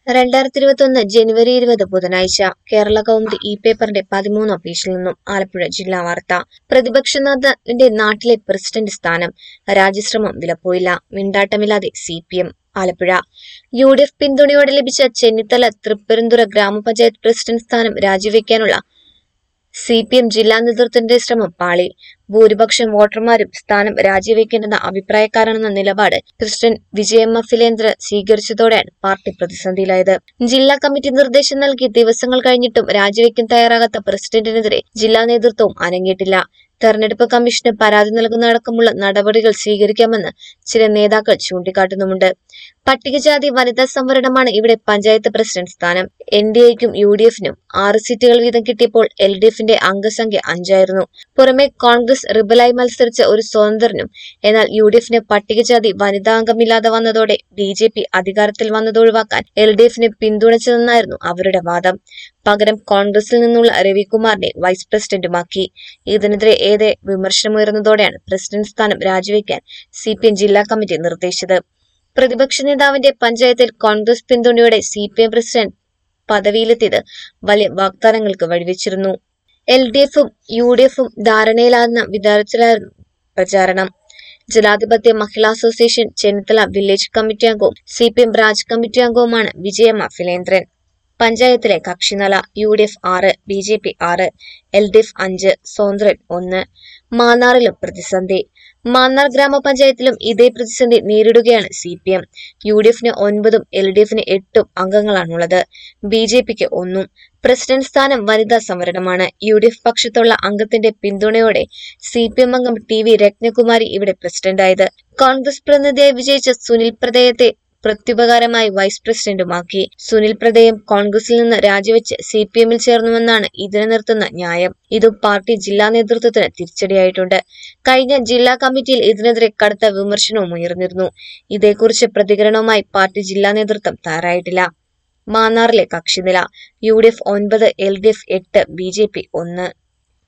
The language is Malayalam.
2021 ജനുവരി 20 ബുധനാഴ്ച കേരള കൗമുദി പേപ്പറിന്റെ 13 പേജിൽ നിന്നും ആലപ്പുഴ ജില്ലാ വാർത്ത. പ്രതിപക്ഷ നേതാവിന്റെ നാട്ടിലെ പ്രസിഡന്റ് സ്ഥാനം രാജ്യശ്രമം വിലപ്പോയില്ല, മിണ്ടാട്ടമില്ലാതെ CPM. ആലപ്പുഴ UDF പിന്തുണയോടെ ലഭിച്ച ചെന്നിത്തല തൃപ്പരുന്തുറ ഗ്രാമപഞ്ചായത്ത് പ്രസിഡന്റ് സ്ഥാനം രാജിവെക്കാനുള്ള CPM ജില്ലാ നേതൃത്വത്തിന്റെ ശ്രമം പാളി. ഭൂരിപക്ഷം വോട്ടർമാരും സ്ഥാനം രാജിവെക്കേണ്ടെന്ന അഭിപ്രായക്കാരാണെന്ന നിലപാട് പ്രസിഡന്റ് വിജയമ്മ ഫിലേന്ദ്ര സ്വീകരിച്ചതോടെയാണ് പാർട്ടി പ്രതിസന്ധിയിലായത്. ജില്ലാ കമ്മിറ്റി നിർദ്ദേശം നൽകി ദിവസങ്ങൾ കഴിഞ്ഞിട്ടും രാജിവെക്കാൻ തയ്യാറാകാത്ത പ്രസിഡന്റിനെതിരെ ജില്ലാ നേതൃത്വവും അനങ്ങിയിട്ടില്ല. തെരഞ്ഞെടുപ്പ് കമ്മീഷന് പരാതി നൽകുന്നതടക്കമുള്ള നടപടികൾ സ്വീകരിക്കാമെന്ന് ചില നേതാക്കൾ ചൂണ്ടിക്കാട്ടുന്നുമുണ്ട്. പട്ടികജാതി വനിതാ സംവരണമാണ് ഇവിടെ പഞ്ചായത്ത് പ്രസിഡന്റ് സ്ഥാനം. NDAയ്ക്കും UDFനും 6 സീറ്റുകൾ വീതം കിട്ടിയപ്പോൾ LDFന്റെ അംഗസംഖ്യ 5 ആയിരുന്നു. പുറമെ കോൺഗ്രസ് റിബലായി മത്സരിച്ച ഒരു സ്വതന്ത്രനും. എന്നാൽ UDFന് പട്ടികജാതി വനിതാ അംഗമില്ലാതെ വന്നതോടെ BJP അധികാരത്തിൽ വന്നത് ഒഴിവാക്കാൻ LDFനെ പിന്തുണച്ചതെന്നായിരുന്നു അവരുടെ വാദം. പകരം കോൺഗ്രസിൽ നിന്നുള്ള രവികുമാറിനെ വൈസ് പ്രസിഡന്റുമാക്കി. ഇതിനെതിരെ ഏറെ വിമർശനമുയർന്നതോടെയാണ് പ്രസിഡന്റ് സ്ഥാനം രാജിവെക്കാൻ CPM ജില്ലാ കമ്മിറ്റി നിർദ്ദേശിച്ചത്. പ്രതിപക്ഷ നേതാവിന്റെ പഞ്ചായത്തിൽ കോൺഗ്രസ് പിന്തുണയോടെ CPM പ്രസിഡന്റ് പദവിയിലെത്തിയത് വലിയ വാഗ്ദാനങ്ങൾക്ക് വഴിവെച്ചിരുന്നു. LDFും UDFും ധാരണയിലാകുന്ന വിധത്തിലായിരുന്നു പ്രചാരണം. ജനാധിപത്യ മഹിളാ അസോസിയേഷൻ ചെന്നിത്തല വില്ലേജ് കമ്മിറ്റി അംഗവും CPM ബ്രാഞ്ച് കമ്മിറ്റി അംഗവുമാണ് വിജയമ്മ ഫിലേന്ദ്രൻ. പഞ്ചായത്തിലെ കക്ഷിനില UDF 6, BJP 6, LDF 5, സ്വതന്ത്രൻ 1. മാന്നാറിലും പ്രതിസന്ധി. മാന്നാർ ഗ്രാമപഞ്ചായത്തിലും ഇതേ പ്രതിസന്ധി നേരിടുകയാണ് CPM. UDFന് 9ഉം LDFന് 8ഉം അംഗങ്ങളാണുള്ളത്. BJPക്ക് 1ഉം. പ്രസിഡന്റ് സ്ഥാനം വനിതാ സംവരണമാണ്. UDF പക്ഷത്തുള്ള അംഗത്തിന്റെ പിന്തുണയോടെ CPM അംഗം TV രത്നകുമാരി ഇവിടെ പ്രസിഡന്റായത്. കോൺഗ്രസ് പ്രതിനിധിയായി വിജയിച്ച സുനിൽ പ്രദയത്തെ പ്രത്യുപകാരമായി വൈസ് പ്രസിഡന്റുമാക്കി. സുനിൽ പ്രദയം കോൺഗ്രസിൽ നിന്ന് രാജിവെച്ച് CPMൽ ചേർന്നുവെന്നാണ് ഇതിനെ നിർത്തുന്ന ന്യായം. ഇതും പാർട്ടി ജില്ലാ നേതൃത്വത്തിന് തിരിച്ചടിയായിട്ടുണ്ട്. കഴിഞ്ഞ ജില്ലാ കമ്മിറ്റിയിൽ ഇതിനെതിരെ കടുത്ത വിമർശനവും ഉയർന്നിരുന്നു. ഇതേക്കുറിച്ച് പ്രതികരണവുമായി പാർട്ടി ജില്ലാ നേതൃത്വം തയ്യാറായിട്ടില്ല. മാന്നാറിലെ കക്ഷിനില UDF 9, LDF 8, BJP 1.